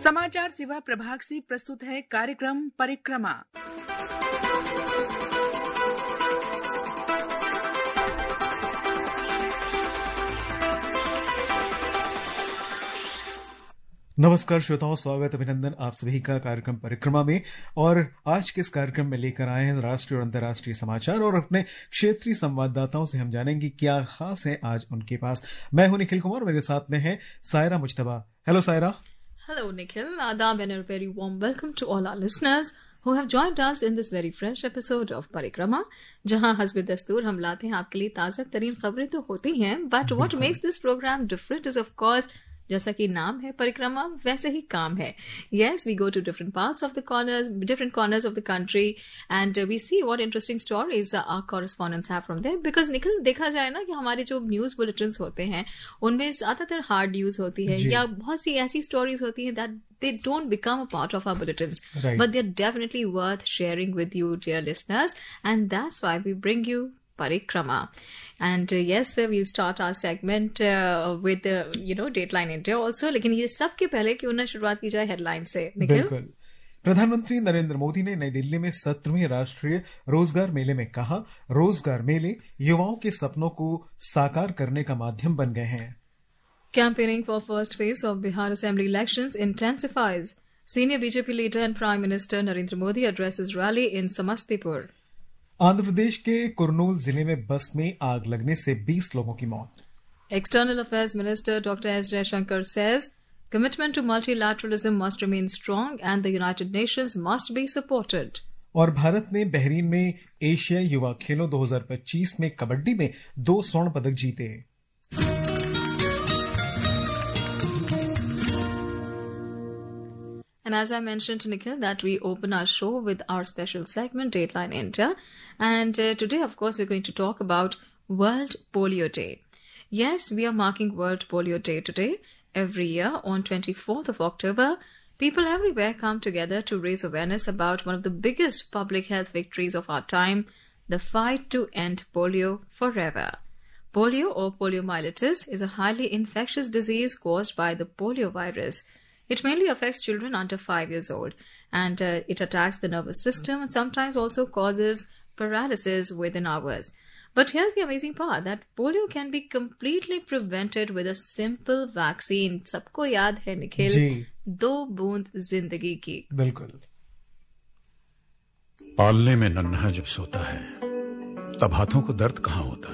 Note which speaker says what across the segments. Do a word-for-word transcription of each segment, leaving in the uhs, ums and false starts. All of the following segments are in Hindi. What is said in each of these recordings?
Speaker 1: समाचार सेवा प्रभाग से प्रस्तुत है कार्यक्रम परिक्रमा।
Speaker 2: नमस्कार श्रोताओं, स्वागत अभिनंदन आप सभी का कार्यक्रम परिक्रमा में। और आज के इस कार्यक्रम में लेकर आए हैं राष्ट्रीय और अंतर्राष्ट्रीय समाचार और अपने क्षेत्रीय संवाददाताओं से हम जानेंगे क्या खास है आज उनके पास। मैं हूं निखिल कुमार, मेरे साथ में है Saira Mujtaba. Hello Saira.
Speaker 3: Hello Nikhil, Adab and a very warm welcome to all our listeners who have joined us in this very fresh episode of Parikrama, जहां हस्ब दस्तूर हम लाते हैं आपके लिए ताज़ा तरीन खबरें तो होती हैं, but what makes this program different is of course जैसा कि नाम है परिक्रमा वैसे ही काम है। Yes, we go to different parts of the corners, different corners of the country and uh, we see what interesting stories uh, our correspondents have from there. Because Nikhil देखा जाए ना कि हमारे जो न्यूज बुलेटिन्स होते हैं उनमें ज्यादातर हार्ड न्यूज होती है या बहुत सी ऐसी स्टोरीज होती हैं that they don't become a part of our bulletins, right. But they're definitely worth sharing with you, dear listeners, and that's why we bring you Parikrama. And uh, yes, sir, we'll start our segment uh, with, uh, you know, Dateline India also. लेकिन ये सब के पहले क्यों ना शुरुआत की जाए हेडलाइन से, निखिल?
Speaker 2: बिल्कुल। प्रधानमंत्री नरेंद्र मोदी ने नई दिल्ली में सत्रहवें राष्ट्रीय रोजगार मेले में कहा, रोजगार मेले युवाओं के सपनों को साकार करने का माध्यम बन गए हैं।
Speaker 3: Campaigning for first phase of Bihar Assembly elections intensifies. Senior B J P leader and Prime Minister Narendra Modi addresses rally in Samastipur.
Speaker 2: Andhra Pradesh के कुरनूल जिले में बस में आग लगने से बीस लोगों की मौत।
Speaker 3: External Affairs Minister Doctor S Jaishankar says commitment to multilateralism must remain strong and the United Nations must be supported.
Speaker 2: और भारत ने बहरीन में एशियाई युवा खेलों दो हज़ार पच्चीस में कबड्डी में दो स्वर्ण पदक जीते।
Speaker 3: And as I mentioned, Nikhil, that we open our show with our special segment, Dateline India. And uh, today, of course, we're going to talk about World Polio Day. Yes, we are marking World Polio Day today. Every year on twenty-fourth of October, people everywhere come together to raise awareness about one of the biggest public health victories of our time, the fight to end polio forever. Polio or poliomyelitis is a highly infectious disease caused by the polio virus. It mainly affects children under five years old and uh, it attacks the nervous system and sometimes also causes paralysis within hours. But here's the amazing part that polio can be completely prevented with a simple vaccine. सबको याद है निखिल, दो बूंद जिंदगी की।
Speaker 2: बिल्कुल।
Speaker 4: पालने में नन्हा जब सोता है तब हाथों को दर्द कहाँ होता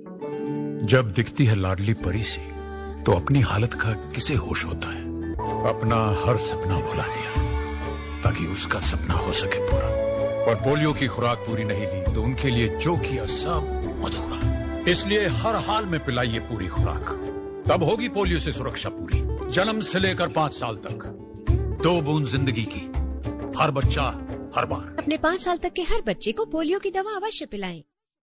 Speaker 4: है। जब दिखती है लाडली परी सी तो अपनी हालत का किसे होश होता है। अपना हर सपना भुला दिया ताकि उसका सपना हो सके पूरा। पर पोलियो की खुराक पूरी नहीं ली तो उनके लिए जो किया सब अधूरा। इसलिए हर हाल में पिलाइए पूरी खुराक, तब होगी पोलियो से सुरक्षा पूरी। जन्म से लेकर पांच साल तक दो बूंद जिंदगी की, हर बच्चा हर बार।
Speaker 5: अपने पांच साल तक के हर बच्चे को पोलियो की दवा अवश्य पिलाएं।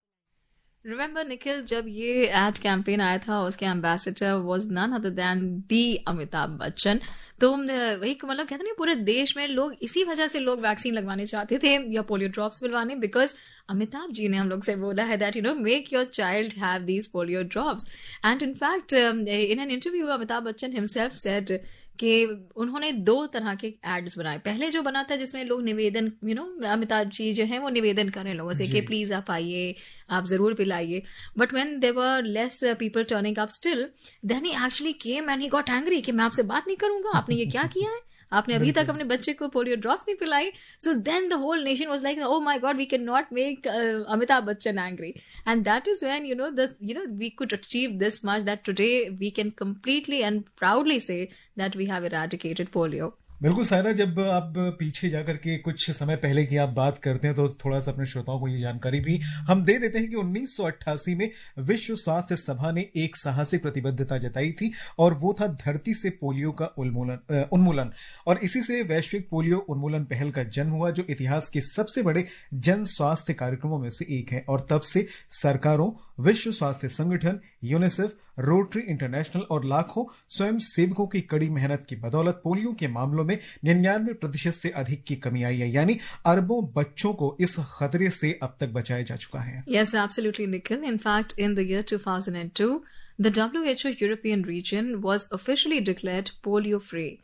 Speaker 3: रिमेम्बर निखिल, जब ये एड कैंपेन आया था उसके ambassador was none other than the Amitabh Bachchan. तो वही मतलब कहते नहीं, पूरे देश में लोग इसी वजह से लोग वैक्सीन लगवाने चाहते थे या पोलियो ड्रॉप्स पिलवाने, बिकॉज अमिताभ जी ने हम लोग से बोला है that you know make your child have these polio drops. And in fact in an interview Amitabh Bachchan himself said कि उन्होंने दो तरह के एड्स बनाए। पहले जो बना था जिसमें लोग निवेदन, यू नो अमिताभ जी जो हैं वो निवेदन कर रहे हैं लोगों से कि प्लीज आप आइए, आप जरूर पिलाइए। But when there were less people turning up still, then he actually came and he got angry कि मैं आपसे बात नहीं करूंगा, आपने ये क्या किया है, आपने अभी तक अपने बच्चे को पोलियो ड्रॉप्स नहीं पिलाई। So then the whole nation was like, oh my God, we can not make Amitabh Bachchan angry. And that is when you know this you know we could achieve this much that today we can completely and proudly say that we have eradicated polio.
Speaker 2: बिल्कुल सायरा, जब आप पीछे जाकर के कुछ समय पहले की आप बात करते हैं तो थोड़ा सा अपने श्रोताओं को ये जानकारी भी हम दे देते हैं कि उन्नीस सौ अट्ठासी में विश्व स्वास्थ्य सभा ने एक साहसिक प्रतिबद्धता जताई थी और वो था धरती से पोलियो का उन्मूलन उन्मूलन और इसी से वैश्विक पोलियो उन्मूलन पहल का जन्म हुआ, जो इतिहास के सबसे बड़े जन स्वास्थ्य कार्यक्रमों में से एक है। और तब से सरकारों, विश्व स्वास्थ्य संगठन, यूनिसेफ, रोटरी इंटरनेशनल और लाखों स्वयं सेवकों की कड़ी मेहनत की बदौलत पोलियो के मामलों में निन्यानवे प्रतिशत से अधिक की कमी आई है, यानी अरबों बच्चों को इस खतरे से अब तक बचाया जा चुका है।
Speaker 3: Yes, absolutely, Nikhil. In fact, in the year two thousand two, the W H O European region was officially declared polio free.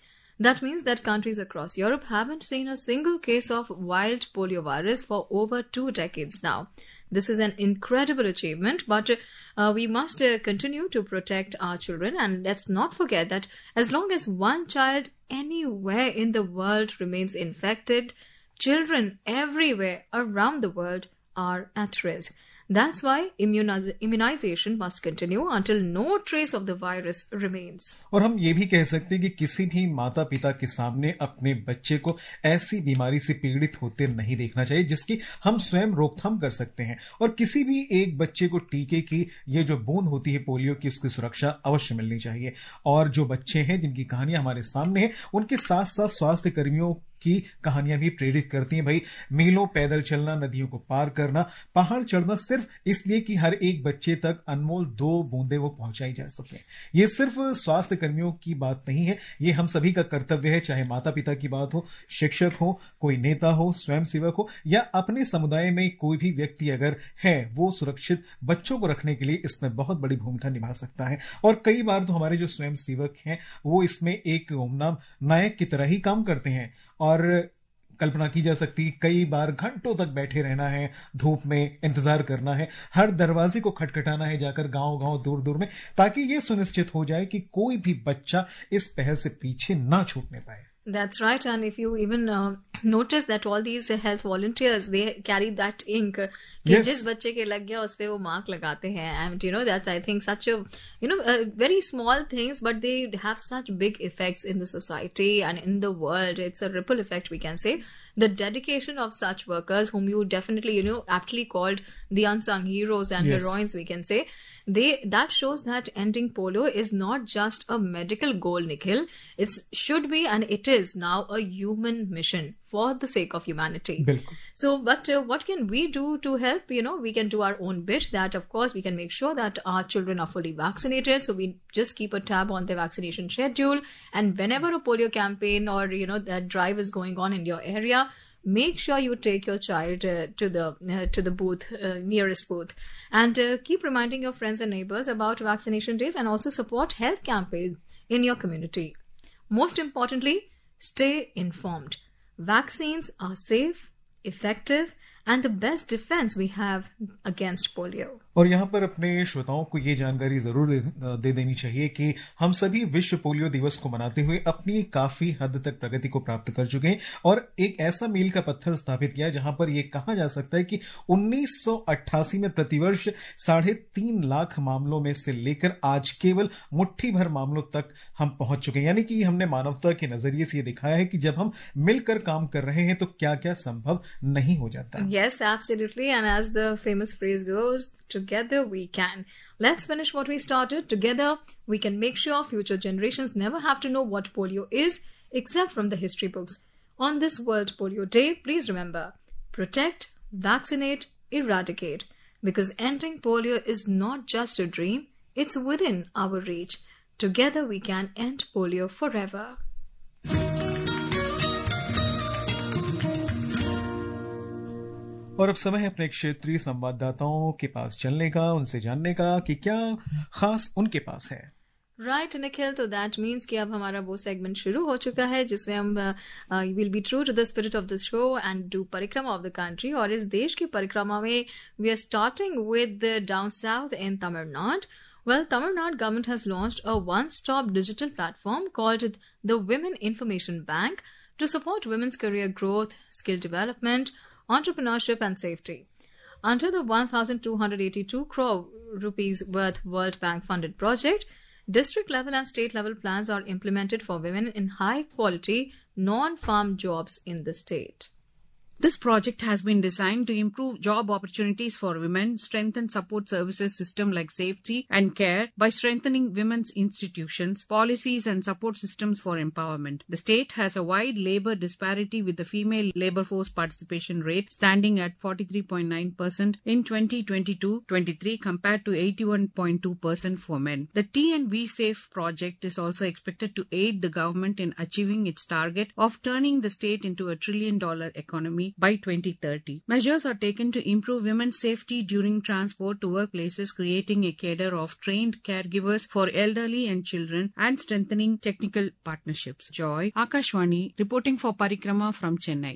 Speaker 3: That means that countries across Europe haven't seen a single case of wild poliovirus for over two decades now. This is an incredible achievement, but uh, we must uh, continue to protect our children. And let's not forget that as long as one child anywhere in the world remains infected, children everywhere around the world are at risk. That's why immuniz- immunization must continue until no trace of the virus remains.
Speaker 2: और हम ये भी कह सकते हैं कि किसी भी माता पिता के सामने अपने बच्चे को ऐसी बीमारी से पीड़ित होते नहीं देखना चाहिए जिसकी हम स्वयं रोकथाम कर सकते हैं। और किसी भी एक बच्चे को टीके की ये जो बूंद होती है पोलियो की, उसकी सुरक्षा अवश्य मिलनी चाहिए। और जो बच्चे हैं जिनकी कहानियां हमारे सामने हैं, उनके साथ साथ स्वास्थ्य कर्मियों की कहानियां भी प्रेरित करती हैं। भाई, मीलों पैदल चलना, नदियों को पार करना, पहाड़ चढ़ना, सिर्फ इसलिए कि हर एक बच्चे तक अनमोल दो बूंदे वो पहुंचाई जा सके। ये सिर्फ स्वास्थ्य कर्मियों की बात नहीं है, ये हम सभी का कर्तव्य है। चाहे माता पिता की बात हो, शिक्षक हो, कोई नेता हो, स्वयंसेवक हो, या अपने समुदाय में कोई भी व्यक्ति अगर है, वो सुरक्षित बच्चों को रखने के लिए इसमें बहुत बड़ी भूमिका निभा सकता है। और कई बार तो हमारे जो स्वयंसेवक हैं वो इसमें एक गुमनाम नायक की तरह ही काम करते हैं। और कल्पना की जा सकती है, कई बार घंटों तक बैठे रहना है, धूप में इंतजार करना है, हर दरवाजे को खटखटाना है जाकर गांव गांव दूर दूर में, ताकि यह सुनिश्चित हो जाए कि कोई भी बच्चा इस पहल से पीछे ना छूटने पाए।
Speaker 3: That's right. And if you even uh, notice that all these health volunteers, they carry that ink कि
Speaker 2: Yes.
Speaker 3: जिस बच्चे के लग गया उस पे वो मार्क लगाते हैं. And you know, that's I think such a, you know, uh, very small things, but they have such big effects in the society and in the world. It's a ripple effect, we can say. The dedication of such workers, whom you definitely, you know, aptly called the unsung heroes and
Speaker 2: Yes.
Speaker 3: heroines, we can say, they that shows that ending polio is not just a medical goal, Nikhil. It should be, and it is now, a human mission for the sake of humanity.
Speaker 2: बिल्कुल।
Speaker 3: So, but uh, what can we do to help? You know, we can do our own bit. That, of course, we can make sure that our children are fully vaccinated. So we just keep a tab on the vaccination schedule. And whenever a polio campaign or, you know, that drive is going on in your area, make sure you take your child uh, to the uh, to the booth, uh, nearest booth, and uh, keep reminding your friends and neighbors about vaccination days, and also support health campaigns in your community. Most importantly, stay informed. Vaccines are safe, effective, and the best defense we have against polio.
Speaker 2: और यहाँ पर अपने श्रोताओं को ये जानकारी जरूर दे, दे देनी चाहिए कि हम सभी विश्व पोलियो दिवस को मनाते हुए अपनी काफी हद तक प्रगति को प्राप्त कर चुके हैं और एक ऐसा मील का पत्थर स्थापित किया जहां पर यह कहा जा सकता है कि उन्नीस सौ अट्ठासी में प्रतिवर्ष साढ़े तीन लाख मामलों में से लेकर आज केवल मुट्ठी भर मामलों तक हम पहुंच चुके हैं। यानी कि हमने मानवता के नजरिए से ये दिखाया है कि जब हम मिलकर काम कर रहे हैं तो क्या क्या संभव नहीं हो जाता।
Speaker 3: Yes, absolutely. And as the famous phrase goes, together we can. Let's finish what we started. Together we can make sure future generations never have to know what polio is except from the history books. On this World Polio Day, please remember, protect, vaccinate, eradicate. Because ending polio is not just a dream, it's within our reach. Together we can end polio forever.
Speaker 2: और अब समय है अपने क्षेत्रीय संवाददाताओं के पास चलने का, उनसे जानने का कि क्या खास उनके पास है।
Speaker 3: राइट निखिल, तो दैट मीन्स कि अब हमारा वो सेगमेंट शुरू हो चुका है जिसमें हम will be true to the spirit of the show and do parikrama of the country. और इस देश की परिक्रमा में we are starting with down south in Tamil Nadu. Well, Tamil Nadu government has launched a one-stop digital platform called the Women Information Bank to support women's career growth, skill development, entrepreneurship and safety. Under the one thousand two hundred eighty-two crore rupees worth World Bank funded project, district level and state level plans are implemented for women in high quality non-farm jobs in the state.
Speaker 6: This project has been designed to improve job opportunities for women, strengthen support services system like safety and care by strengthening women's institutions, policies and support systems for empowerment. The state has a wide labor disparity with the female labor force participation rate standing at forty-three point nine percent in twenty twenty-two twenty-three compared to eighty-one point two percent for men. The T and V SAFE project is also expected to aid the government in achieving its target of turning the state into a trillion dollar economy by twenty thirty. Measures are taken to improve women's safety during transport to workplaces, creating a cadre of trained caregivers for elderly and children, and strengthening technical partnerships. Joy, Akashwani, reporting for Parikrama from Chennai.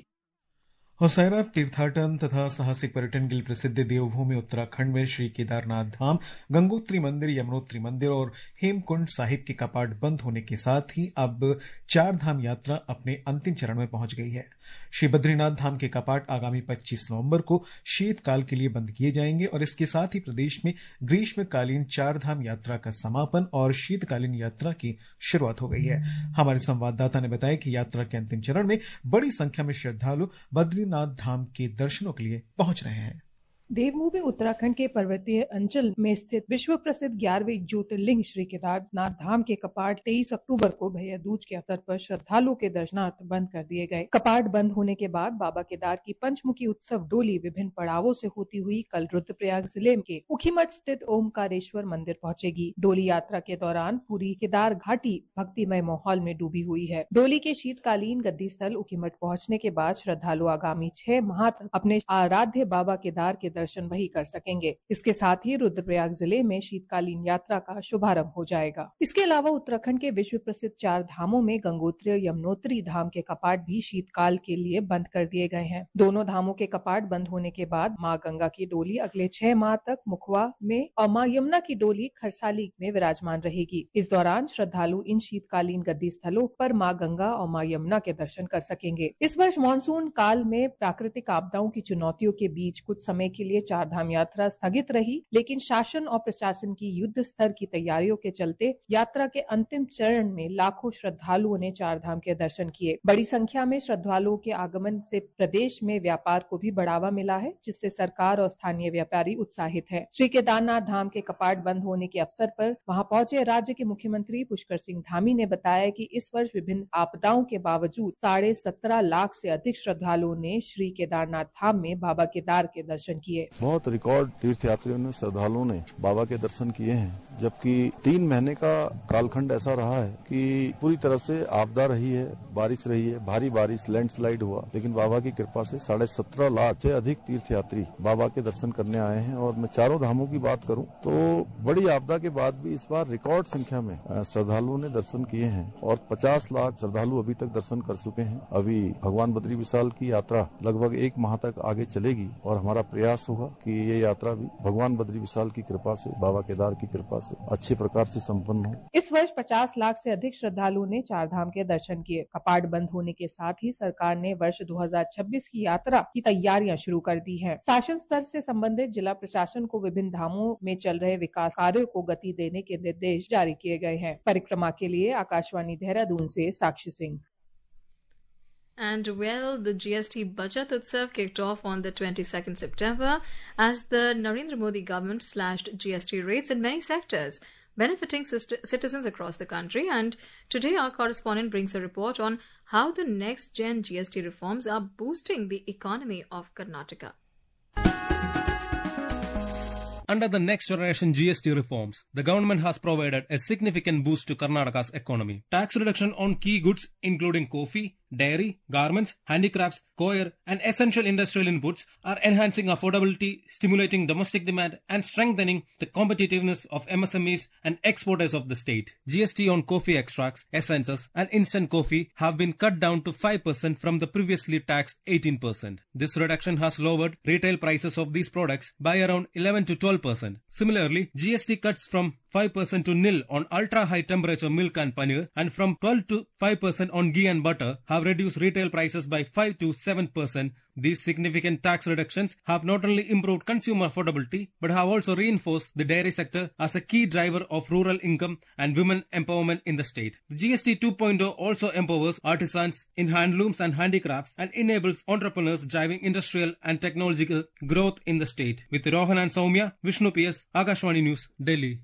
Speaker 2: और सायरा तीर्थाटन तथा साहसिक पर्यटन के लिए प्रसिद्ध देवभूमि उत्तराखंड में श्री केदारनाथ धाम, गंगोत्री मंदिर, यमुनोत्री मंदिर और हेमकुंड साहिब के कपाट बंद होने के साथ ही अब चार धाम यात्रा अपने अंतिम चरण में पहुंच गई है। श्री बद्रीनाथ धाम के कपाट आगामी पच्चीस नवंबर को शीतकाल के लिए बंद किए जाएंगे और इसके साथ ही प्रदेश में ग्रीष्मकालीन चार धाम यात्रा का समापन और शीतकालीन यात्रा की शुरुआत हो गई है। हमारे संवाददाता ने बताया कि यात्रा के अंतिम चरण में बड़ी संख्या में श्रद्धालु बद्रीनाथ धाम के दर्शनों के लिए पहुंच रहे हैं।
Speaker 7: देवभूमि उत्तराखंड के पर्वतीय अंचल में स्थित विश्व प्रसिद्ध ग्यारहवें ज्योतिर्लिंग श्री केदारनाथ धाम के कपाट तेईस अक्टूबर को भैया दूज के अवसर पर श्रद्धालुओं के दर्शनार्थ बंद कर दिए गए। कपाट बंद होने के बाद बाबा केदार की पंचमुखी उत्सव डोली विभिन्न पड़ावों से होती हुई कल रुद्रप्रयाग जिले के ऊखीमठ स्थित ओमकारेश्वर मंदिर पहुंचेगी। डोली यात्रा के दौरान पूरी केदार घाटी भक्तिमय माहौल में डूबी हुई है। डोली के शीतकालीन गद्दी स्थल ऊखीमठ पहुंचने के बाद श्रद्धालु आगामी छह माह तक अपने आराध्य बाबा केदार के दर्शन वही कर सकेंगे। इसके साथ ही रुद्रप्रयाग जिले में शीतकालीन यात्रा का शुभारंभ हो जाएगा। इसके अलावा उत्तराखंड के विश्व प्रसिद्ध चार धामों में गंगोत्री और यमुनोत्री धाम के कपाट भी शीतकाल के लिए बंद कर दिए गए हैं। दोनों धामों के कपाट बंद होने के बाद मां गंगा की डोली अगले छह माह तक मुखवा में और मां यमुना की डोली खरसाली में विराजमान रहेगी। इस दौरान श्रद्धालु इन शीतकालीन गद्दी स्थलों पर मां गंगा और मां यमुना के दर्शन कर सकेंगे। इस वर्ष मानसून काल में प्राकृतिक आपदाओं की चुनौतियों के बीच कुछ समय के लिए चार धाम यात्रा स्थगित रही, लेकिन शासन और प्रशासन की युद्ध स्तर की तैयारियों के चलते यात्रा के अंतिम चरण में लाखों श्रद्धालुओं ने चार धाम के दर्शन किए। बड़ी संख्या में श्रद्धालुओं के आगमन से प्रदेश में व्यापार को भी बढ़ावा मिला है, जिससे सरकार और स्थानीय व्यापारी उत्साहित है। श्री केदारनाथ धाम के कपाट बंद होने के अवसर पर वहां पहुंचे राज्य के मुख्यमंत्री पुष्कर सिंह धामी ने बताया कि इस वर्ष विभिन्न आपदाओं के बावजूद साढ़े सत्रह लाख से अधिक श्रद्धालुओं ने श्री केदारनाथ धाम में बाबा केदार के दर्शन किए।
Speaker 8: बहुत रिकॉर्ड तीर्थयात्रियों ने, श्रद्धालुओं ने बाबा के दर्शन किए हैं, जबकि तीन महीने का कालखंड ऐसा रहा है कि पूरी तरह से आपदा रही है, बारिश रही है, भारी बारिश, लैंडस्लाइड हुआ, लेकिन बाबा की कृपा से साढ़े सत्रह लाख से अधिक तीर्थयात्री बाबा के दर्शन करने आए हैं। और मैं चारों धामों की बात करूं तो बड़ी आपदा के बाद भी इस बार रिकॉर्ड संख्या में श्रद्धालुओं ने दर्शन किए हैं और पचास लाख श्रद्धालु अभी तक दर्शन कर चुके हैं। अभी भगवान बद्री विशाल की यात्रा लगभग एक माह तक आगे चलेगी और हमारा प्रयास होगा कि ये यात्रा भी भगवान बद्री विशाल की कृपा से, बाबा केदार की कृपा से अच्छे प्रकार से संपन्न हो।
Speaker 7: इस वर्ष पचास लाख से अधिक श्रद्धालुओं ने चार धाम के दर्शन किए। कपाट बंद होने के साथ ही सरकार ने वर्ष दो हज़ार छब्बीस की यात्रा की तैयारियां शुरू कर दी हैं। शासन स्तर से संबंधित जिला प्रशासन को विभिन्न धामों में चल रहे विकास कार्यों को गति देने के निर्देश जारी किए गए हैं। परिक्रमा के लिए आकाशवाणी देहरादून से साक्षी Singh.
Speaker 3: And well, the G S T Bachat Utsav kicked off on the twenty-second September as the Narendra Modi government slashed G S T rates in many sectors, benefiting citizens across the country. And today our correspondent brings a report on how the next-gen G S T reforms are boosting the economy of Karnataka.
Speaker 9: Under the next generation G S T reforms, the government has provided a significant boost to Karnataka's economy. Tax reduction on key goods including coffee, dairy, garments, handicrafts, coir and essential industrial inputs are enhancing affordability, stimulating domestic demand and strengthening the competitiveness of M S M Es and exporters of the state. G S T on coffee extracts, essences and instant coffee have been cut down to five percent from the previously taxed eighteen percent. This reduction has lowered retail prices of these products by around eleven to twelve percent. Similarly, G S T cuts from five percent to nil on ultra-high temperature milk and paneer and from twelve to five percent on ghee and butter have reduced retail prices by five to seven percent. These significant tax reductions have not only improved consumer affordability but have also reinforced the dairy sector as a key driver of rural income and women empowerment in the state. The G S T two point oh also empowers artisans in handlooms and handicrafts and enables entrepreneurs driving industrial and technological growth in the state. With Rohan and Soumya, Vishnu P S, Akashwani News, Delhi.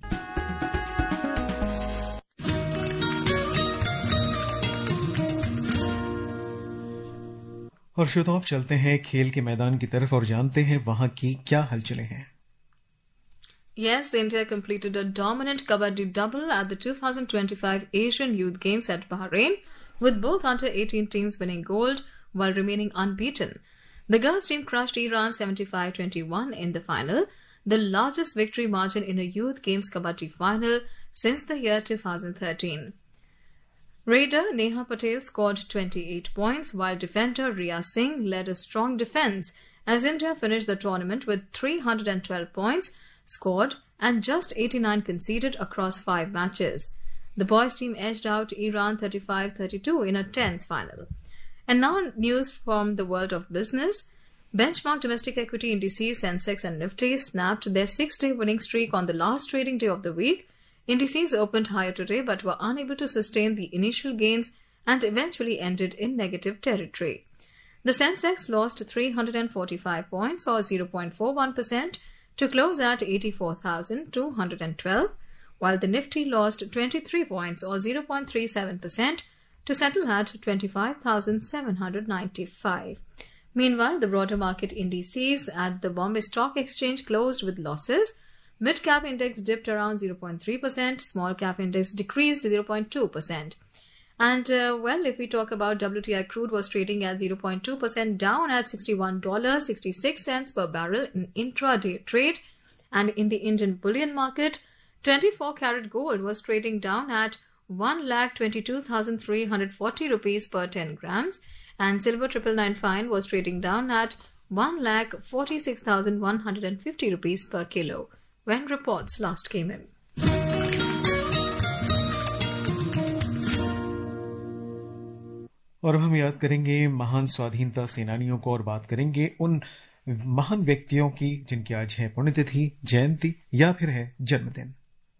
Speaker 2: और श्रोताओं, चलते हैं खेल के मैदान की तरफ और जानते हैं वहां की क्या हलचलें हैं।
Speaker 3: Yes, India completed a dominant Kabaddi double at the two thousand twenty-five Asian Youth Games at Bahrain, with both under eighteen teams winning gold while remaining unbeaten. The girls team crushed Iran seventy-five twenty-one in the final, the largest victory margin in a youth games kabaddi final since the year two thousand thirteen. Raider Neha Patel scored twenty-eight points, while defender Riya Singh led a strong defence as India finished the tournament with three hundred twelve points scored and just eighty-nine conceded across five matches. The boys team edged out Iran thirty-five thirty-two in a tense final. And now news from the world of business. Benchmark domestic equity indices Sensex and Nifty snapped their six-day winning streak on the last trading day of the week. Indices opened higher today but were unable to sustain the initial gains and eventually ended in negative territory. The Sensex lost three hundred forty-five points or zero point four one percent to close at eighty-four thousand two hundred twelve, while the Nifty lost twenty-three points or zero point three seven percent to settle at twenty-five thousand seven hundred ninety-five. Meanwhile, the broader market indices at the Bombay Stock Exchange closed with losses. Mid-cap index dipped around zero point three percent, small-cap index decreased zero point two percent. And, uh, well, if we talk about W T I crude was trading at zero point two percent down at sixty-one dollars and sixty-six cents per barrel in intraday trade. And in the Indian bullion market, twenty-four karat gold was trading down at one lakh twenty-two thousand three hundred forty rupees per ten grams, and silver triple nine fine was trading down at one lakh forty-six thousand one hundred fifty rupees per kilo when reports last came in.
Speaker 2: और अब हम याद करेंगे महान स्वाधीनता सेनानियों को और बात करेंगे उन महान व्यक्तियों की जिनकी आज है पुण्यतिथि, जयंती या फिर है जन्मदिन।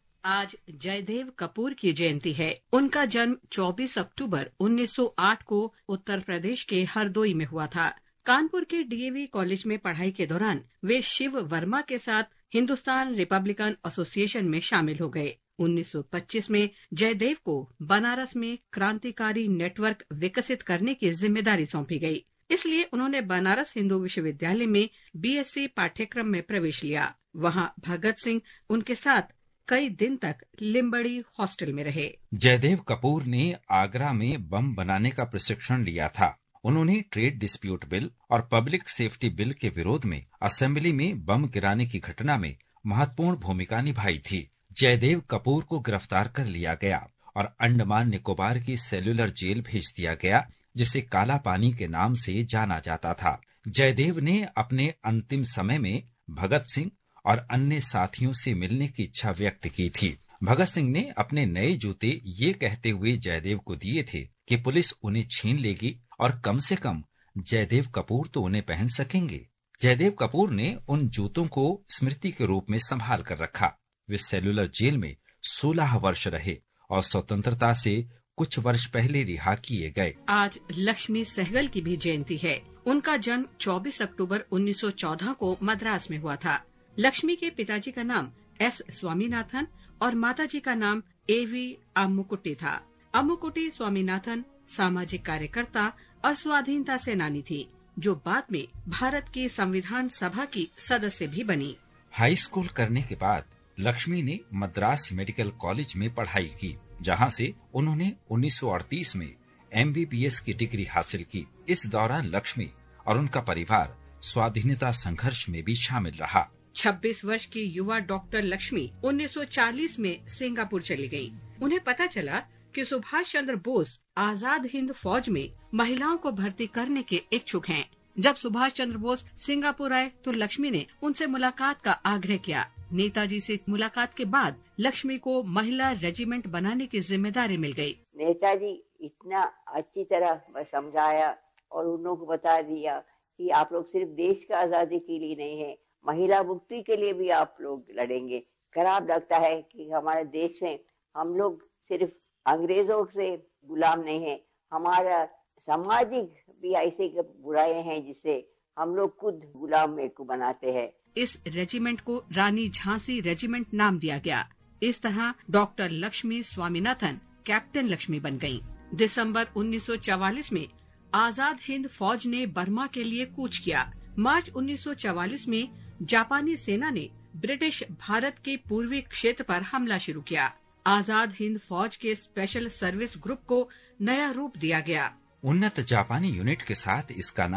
Speaker 6: आज जयदेव कपूर की जयंती है। उनका जन्म चौबीस अक्टूबर उन्नीस सौ आठ को उत्तर प्रदेश के हरदोई में हुआ था। कानपुर के डीएवी कॉलेज में पढ़ाई के दौरान वे शिव वर्मा के साथ हिंदुस्तान रिपब्लिकन एसोसिएशन में शामिल हो गए। उन्नीस सौ पच्चीस में जयदेव को बनारस में क्रांतिकारी नेटवर्क विकसित करने की जिम्मेदारी सौंपी गई, इसलिए उन्होंने बनारस हिंदू विश्वविद्यालय में बीएससी पाठ्यक्रम में प्रवेश लिया। वहां भगत सिंह उनके साथ कई दिन तक लिम्बड़ी हॉस्टल में रहे।
Speaker 10: जयदेव कपूर ने आगरा में बम बनाने का प्रशिक्षण लिया था। उन्होंने ट्रेड डिस्प्यूट बिल और पब्लिक सेफ्टी बिल के विरोध में असेंबली में बम गिराने की घटना में महत्वपूर्ण भूमिका निभाई थी। जयदेव कपूर को गिरफ्तार कर लिया गया और अंडमान निकोबार की सेल्युलर जेल भेज दिया गया, जिसे काला पानी के नाम से जाना जाता था। जयदेव ने अपने अंतिम समय में भगत सिंह और अन्य साथियों से मिलने की इच्छा व्यक्त की थी। भगत सिंह ने अपने नए जूते ये कहते हुए जयदेव को दिए थे कि पुलिस उन्हें छीन लेगी और कम से कम जयदेव कपूर तो उन्हें पहन सकेंगे। जयदेव कपूर ने उन जूतों को स्मृति के रूप में संभाल कर रखा। वे सेल्युलर जेल में सोलह वर्ष रहे और स्वतंत्रता से कुछ वर्ष पहले रिहा किए गए।
Speaker 6: आज लक्ष्मी सहगल की भी जयंती है। उनका जन्म चौबीस अक्टूबर उन्नीस सौ चौदह को मद्रास में हुआ था। लक्ष्मी के पिताजी का नाम एस स्वामीनाथन और माताजी का नाम एवी अम्मुकुट्टी था। अम्मुकुट्टी स्वामीनाथन सामाजिक कार्यकर्ता और स्वाधीनता सेनानी थी, जो बाद में भारत की संविधान सभा की सदस्य भी बनी।
Speaker 10: हाई स्कूल करने के बाद लक्ष्मी ने मद्रास मेडिकल कॉलेज में पढ़ाई की, जहां से उन्होंने उन्नीस सौ अड़तीस में एमबीबीएस की डिग्री हासिल की। इस दौरान लक्ष्मी और उनका परिवार स्वाधीनता संघर्ष में भी शामिल रहा।
Speaker 6: छब्बीस वर्ष की युवा डॉक्टर लक्ष्मी उन्नीस सौ चालीस में सिंगापुर चली गयी। उन्हें पता चला कि सुभाष चंद्र बोस आजाद हिंद फौज में महिलाओं को भर्ती करने के इच्छुक हैं। जब सुभाष चंद्र बोस सिंगापुर आए तो लक्ष्मी ने उनसे मुलाकात का आग्रह किया। नेताजी से मुलाकात के बाद लक्ष्मी को महिला रेजिमेंट बनाने की जिम्मेदारी मिल गई।
Speaker 11: नेताजी इतना अच्छी तरह समझाया और उन लोगों को बता दिया कि आप लोग सिर्फ देश का आजादी के लिए नहीं है, महिला मुक्ति के लिए भी आप लोग लड़ेंगे। खराब लगता है कि हमारे देश में हम लोग सिर्फ अंग्रेजों से गुलाम नहीं है, हमारा सामाजिक भी ऐसे बुराइयां हैं जिससे हम लोग खुद गुलाम को बनाते हैं।
Speaker 6: इस रेजिमेंट को रानी झांसी रेजिमेंट नाम दिया गया। इस तरह डॉक्टर लक्ष्मी स्वामीनाथन कैप्टन लक्ष्मी बन गयीं। दिसंबर उन्नीस सौ चवालीस में आजाद हिंद फौज ने बर्मा के लिए कूच किया। मार्च उन्नीस सौ चवालीस में जापानी सेना ने ब्रिटिश भारत के पूर्वी क्षेत्र पर हमला शुरू किया। आजाद हिंद फौज के स्पेशल सर्विस ग्रुप को नया रूप दिया गया।
Speaker 10: उन्नत जापानी यूनिट के साथ इसका नाम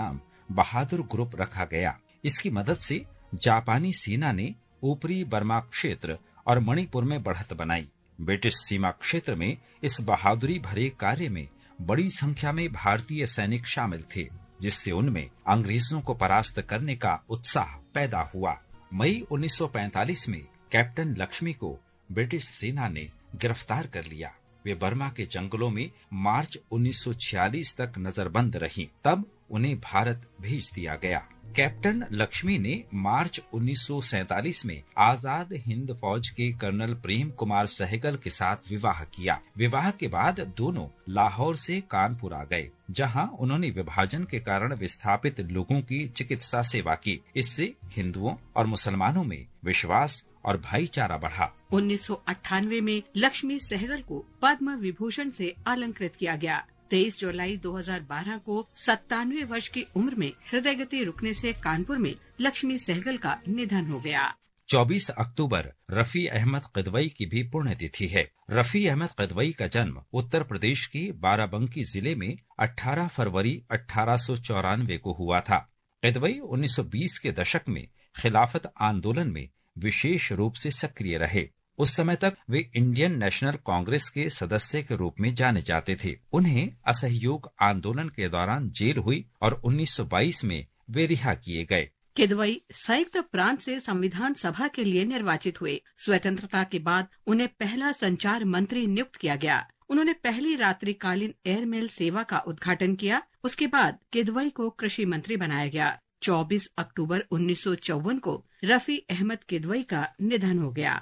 Speaker 10: बहादुर ग्रुप रखा गया। इसकी मदद से जापानी सेना ने ऊपरी बर्मा क्षेत्र और मणिपुर में बढ़त बनाई। ब्रिटिश सीमा क्षेत्र में इस बहादुरी भरे कार्य में बड़ी संख्या में भारतीय सैनिक शामिल थे, जिससे उनमें अंग्रेजों को परास्त करने का उत्साह पैदा हुआ। मई उन्नीस सौ पैंतालीस में कैप्टन लक्ष्मी को ब्रिटिश सेना ने गिरफ्तार कर लिया। वे बर्मा के जंगलों में मार्च उन्नीस सौ छियालीस तक नजरबंद रहीं। तब उन्हें भारत भेज दिया गया। कैप्टन लक्ष्मी ने मार्च उन्नीस सौ सैंतालीस में आजाद हिंद फौज के कर्नल प्रेम कुमार सहगल के साथ विवाह किया। विवाह के बाद दोनों लाहौर से कानपुर आ गए, जहां उन्होंने विभाजन के कारण विस्थापित लोगों की चिकित्सा सेवा की। इससे हिंदुओं और मुसलमानों में विश्वास और भाईचारा बढ़ा।
Speaker 6: उन्नीस सौ अट्ठानवे में लक्ष्मी सहगल को पद्म विभूषण से अलंकृत किया गया। तेईस जुलाई दो हज़ार बारह को सत्तानवे वर्ष की उम्र में हृदय गति रुकने से कानपुर में लक्ष्मी सहगल का निधन हो गया।
Speaker 10: चौबीस अक्टूबर रफी अहमद किदवई की भी पुण्यतिथि है। रफी अहमद किदवई का जन्म उत्तर प्रदेश के बाराबंकी जिले में अठारह फरवरी अठारह सौ चौरानवे को हुआ था। किदवई उन्नीस सौ बीस के दशक में खिलाफत आंदोलन में विशेष रूप से सक्रिय रहे। उस समय तक वे इंडियन नेशनल कांग्रेस के सदस्य के रूप में जाने जाते थे। उन्हें असहयोग आंदोलन के दौरान जेल हुई और उन्नीस सौ बाईस में वे रिहा किए गए।
Speaker 6: किदवई संयुक्त प्रांत से संविधान सभा के लिए निर्वाचित हुए। स्वतंत्रता के बाद उन्हें पहला संचार मंत्री नियुक्त किया गया। उन्होंने पहली रात्रिकालीन एयरमेल सेवा का उद्घाटन किया। उसके बाद किदवई को कृषि मंत्री बनाया गया। चौबीस अक्टूबर उन्नीस सौ चौवन को रफी अहमद किदवई का निधन हो गया।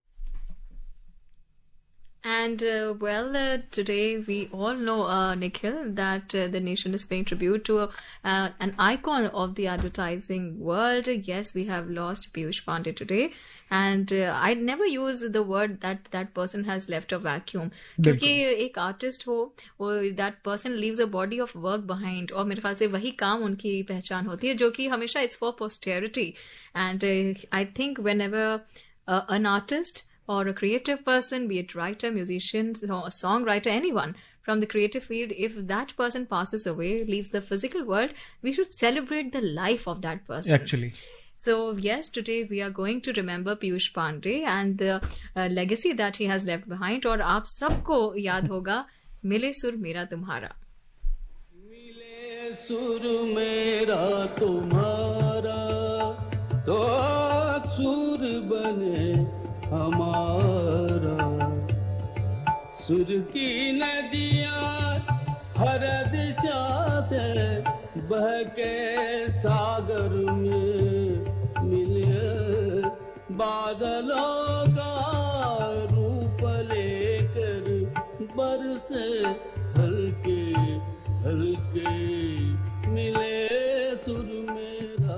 Speaker 3: And uh, well, uh, today we all know, uh, Nikhil, that uh, the nation is paying tribute to uh, an icon of the advertising world. Yes, we have lost Piyush Pandey today. And uh, I'd never use the word that that person has left a vacuum. क्योंकि एक artist हो, that person leaves a body of work behind. और मेरे ख्याल से वही काम उनकी पहचान होती है, जो कि हमेशा it's for posterity. And uh, I think whenever uh, an artist or a creative person, be it writer, musician, or a songwriter, anyone from the creative field, if that person passes away, leaves the physical world, we should celebrate the life of that person.
Speaker 2: Actually.
Speaker 3: So, yes, today we are going to remember Piyush Pandey and the uh, legacy that he has left behind. और आप सबको याद होगा, मिले सुर मेरा तुम्हारा.
Speaker 12: मिले सुर मेरा तुम्हारा, तो सुर बने हमारा। सुर की नदियाँ हर दिशा से बह के सागर में मिले, बादलों का रूप लेकर बरसे हल्के हल्के, मिले सुर मेरा।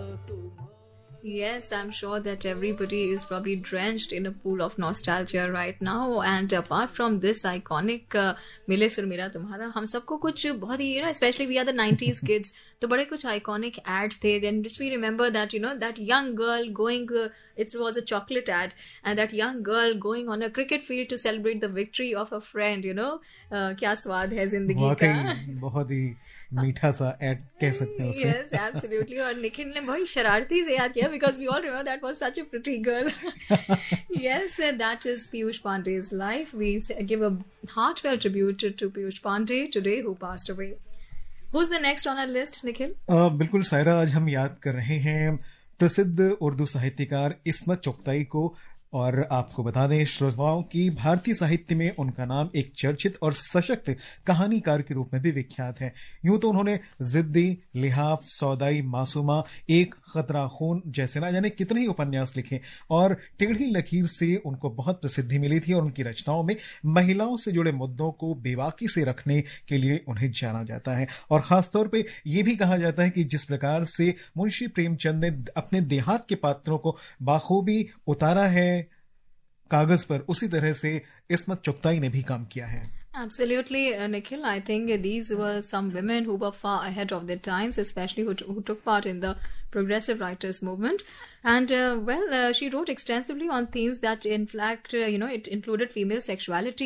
Speaker 3: Yes, I'm sure that everybody is probably drenched in a pool of nostalgia right now. And apart from this iconic uh, Mile Sur Mera Tumhara, हम सबको कुछ बहुत ही, you know, especially we are the nineties kids, तो बड़े कुछ iconic ads थे. Then just we remember that, you know, that young girl going, uh, it was a chocolate ad, and that young girl going on a cricket field to celebrate the victory of a friend, you know, uh, क्या स्वाद है जिंदगी का.
Speaker 2: बहुत ही मीठा सा एड कह सकते हैं उसे.
Speaker 3: Yes, absolutely. और निखिल ने बहुत शरारती से याद किया because we all remember that was such a pretty girl. Yes, that is Piyush Pandey's life. We give a heartfelt tribute to Piyush Pandey today, who passed away. Who's the next on our list, Nikhil?
Speaker 2: uh, बिल्कुल सायरा, आज हम याद कर रहे हैं प्रसिद्ध उर्दू साहित्यकार इस्मत चुगताई को. और आपको बता दें श्रोताओं की भारतीय साहित्य में उनका नाम एक चर्चित और सशक्त कहानीकार के रूप में भी विख्यात है. यूं तो उन्होंने जिद्दी, लिहाफ, सौदाई, मासूमा, एक खतरा खून जैसे ना जाने कितने ही उपन्यास लिखे और टेढ़ी लकीर से उनको बहुत प्रसिद्धि मिली थी. और उनकी रचनाओं में महिलाओं से जुड़े मुद्दों को बेबाकी से रखने के लिए उन्हें जाना जाता है. और खासतौर पर यह भी कहा जाता है कि जिस प्रकार से मुंशी प्रेमचंद ने अपने देहात के पात्रों को बाखूबी उतारा है कागज पर, उसी तरह से इस्मत चुगताई ने भी काम किया है.
Speaker 3: Absolutely, uh, Nikhil. I think uh, these were some women who were far ahead of their times, especially who, t- who took part in the progressive writers movement. And, uh, well, uh, she wrote extensively on themes that, in fact, uh, you know, it included female sexuality,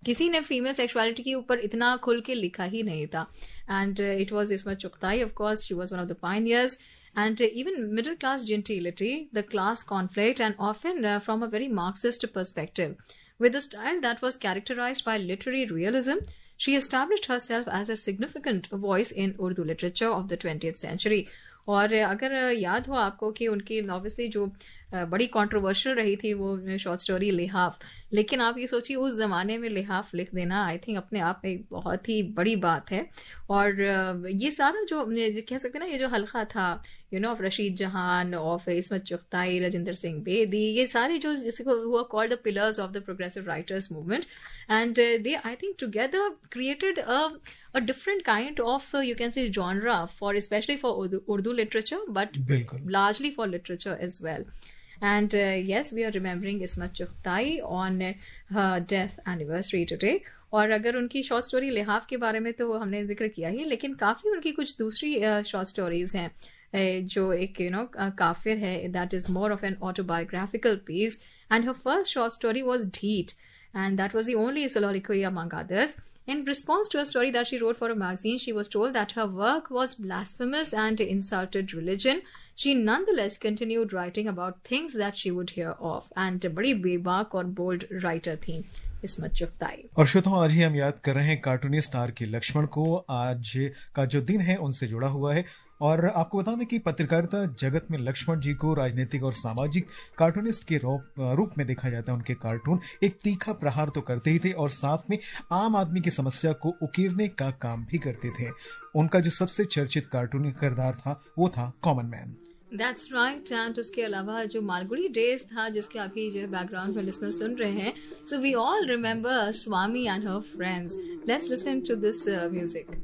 Speaker 3: किसी ने फीमेल सेक्सुअलिटी के ऊपर इतना खुल के लिखा ही नहीं था. And it was Ismat Chughtai, of course she was one of the pioneers. And uh, even middle class gentility, the class conflict, and often uh, from a very Marxist perspective. With a style that was characterized by literary realism, she established herself as a significant voice in Urdu literature of the twentieth century. और अगर याद हो आपको कि उनकी ऑब्वियसली जो बड़ी कंट्रोवर्शियल रही थी वो शॉर्ट स्टोरी लिहाफ, लेकिन आप ये सोचिए उस ज़माने में लिहाफ लिख देना आई थिंक अपने आप में एक बहुत ही बड़ी बात है. और ये सारा जो कह सकते हैं ना, ये जो हल्का था you no of Rashid Jahan, of Ismat Chughtai, Rajendra Singh Bedi, ये सारे जो जिसको हुआ called the pillars of the progressive writers movement, and they I think together created a different kind of uh, you can say genre for especially for Urdu, Urdu literature, but Bilkul. largely for literature as well. And uh, yes, we are remembering Ismat Chughtai on uh, her death anniversary today. और अगर उनकी शॉर्ट स्टोरी लिहाफ के बारे में तो हमने जिक्र किया ही, लेकिन काफ़ी उनकी कुछ दूसरी शॉर्ट uh, स्टोरीज हैं uh, जो एक यू नो काफिर है, that is more of an autobiographical piece. And her first short story was Dheet, and that was the only soliloquy among others. In response to a story that she wrote for a magazine, she was told that her work was blasphemous and insulted religion. She nonetheless continued writing about things that she would hear of. And बड़ी बेबाक और bold writer थी इस्मत चुगताई.
Speaker 2: और श्रोताओं, आज ही हम याद कर रहे हैं कार्टूनिस्ट आर के लक्ष्मण को. आज का जो दिन है उनसे जुड़ा हुआ है. और आपको बता दें कि पत्रकारिता जगत में लक्ष्मण जी को राजनीतिक और सामाजिक कार्टूनिस्ट के रूप में देखा जाता है. उनके कार्टून एक तीखा प्रहार तो करते ही थे और साथ में आम आदमी की समस्या को उकीरने का काम भी करते थे. उनका जो सबसे चर्चित कार्टूनी किरदार था वो था common man.
Speaker 3: That's right. And उसके अलावा जो मालगुडी डेज था जिसके आगे जो बैकग्राउंड में लिसनर सुन रहे हैं, so we all remember Swami and her friends. Let's listen to this music.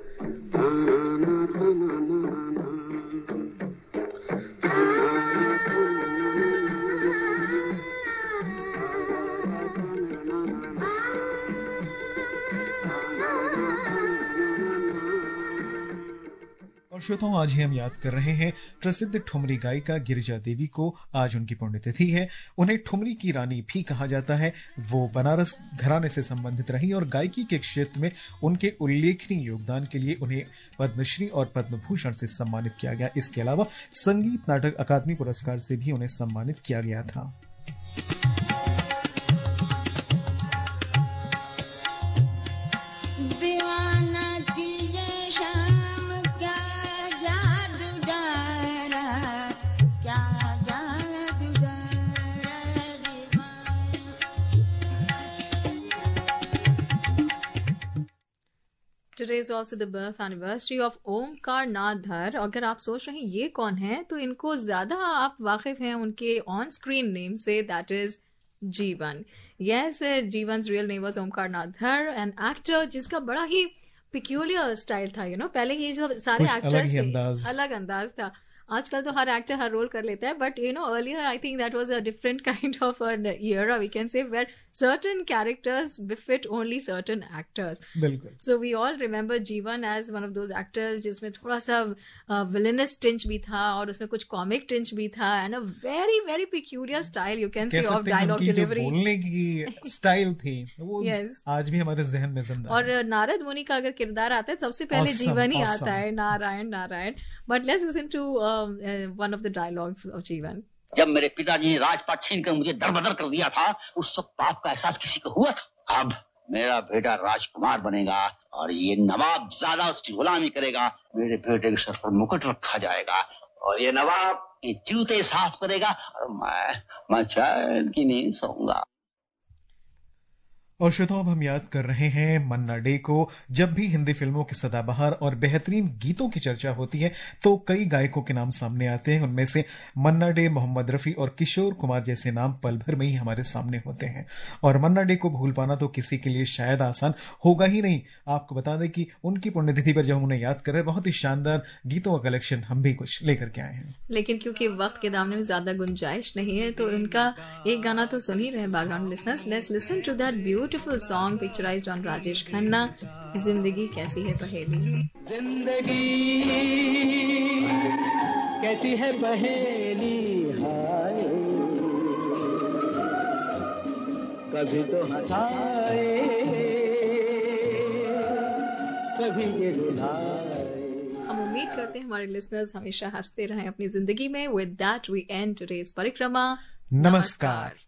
Speaker 2: और श्रोताओं, आज ही हम याद कर रहे हैं प्रसिद्ध ठुमरी गायिका गिरिजा देवी को. आज उनकी पुण्यतिथि है. उन्हें ठुमरी की रानी भी कहा जाता है. वो बनारस घराने से संबंधित रही और गायकी के क्षेत्र में उनके उल्लेखनीय योगदान के लिए उन्हें पद्मश्री और पद्म भूषण से सम्मानित किया गया. इसके अलावा संगीत नाटक अकादमी पुरस्कार से भी उन्हें सम्मानित किया गया था.
Speaker 3: Today is also the birth anniversary of Omkar Nath धर. अगर आप सोच रहे हैं ये कौन है, तो इनको ज्यादा आप वाकिफ हैं उनके ऑन स्क्रीन नेम से, that is Jeevan. Yes, Jeevan's real name was Omkar Nath Dhar, an actor जिसका बड़ा ही पिक्यूलियर स्टाइल था. यू नो पहले ये जो सारे एक्टर्स थे, अलग अंदाज था. आजकल तो हर एक्टर हर रोल कर लेता है, but you know earlier I think that was a different kind of an era we can say where certain characters befit only certain actors. बिल्कुल. So we all remember जीवन as one of those actors जिसमें थोड़ा सा villainous tinge भी था और उसमें कुछ comic tinge भी था, and a very very peculiar style you can say of dialogue delivery. बोलने की स्टाइल थी वो yes. आज भी हमारे जहन में जिंदा है. और नारद मुनि का अगर किरदार आता है सबसे पहले awesome, जीवन ही awesome. आता है, Narayan Narayan. But let's listen to uh, uh, one of the dialogues of जीवन.
Speaker 13: जब मेरे पिताजी ने राजपाट छीन कर मुझे दरबदर कर दिया था, उस वक्त पाप का एहसास किसी को हुआ था? अब मेरा बेटा राजकुमार बनेगा और ये नवाब ज्यादा उसकी गुलामी करेगा. मेरे बेटे के सर पर मुकुट रखा जाएगा और ये नवाब ये जूते साफ करेगा और मैं मैं चैन की नींद सोऊंगा.
Speaker 2: और श्रोताओं, अब हम याद कर रहे हैं मन्ना डे को. जब भी हिंदी फिल्मों के सदाबहार और बेहतरीन गीतों की चर्चा होती है तो कई गायकों के नाम सामने आते हैं. उनमें से मन्ना डे, मोहम्मद रफी और किशोर कुमार जैसे नाम पल भर में ही हमारे सामने होते हैं. और मन्ना डे को भूल पाना तो किसी के लिए शायद आसान होगा ही नहीं. आपको बता दें कि उनकी पुण्यतिथि पर जब उन्हें याद कर रहे हैं, बहुत ही शानदार गीतों का कलेक्शन हम भी कुछ लेकर के आए हैं.
Speaker 3: लेकिन क्योंकि वक्त के दामने में ज्यादा गुंजाइश नहीं है तो इनका एक गाना तो सुन ही रहे background listeners. Let's listen to that beautiful song picturised on Rajesh Khanna, जिंदगी कैसी है पहेली.
Speaker 12: जिंदगी कैसी है पहेली, हाय कभी तो हंसाए कभी ये रुलाए।
Speaker 3: हम उम्मीद करते हैं हमारे लिसनर्स हमेशा हंसते रहें अपनी जिंदगी में। With that we end today's parikrama.
Speaker 2: नमस्कार।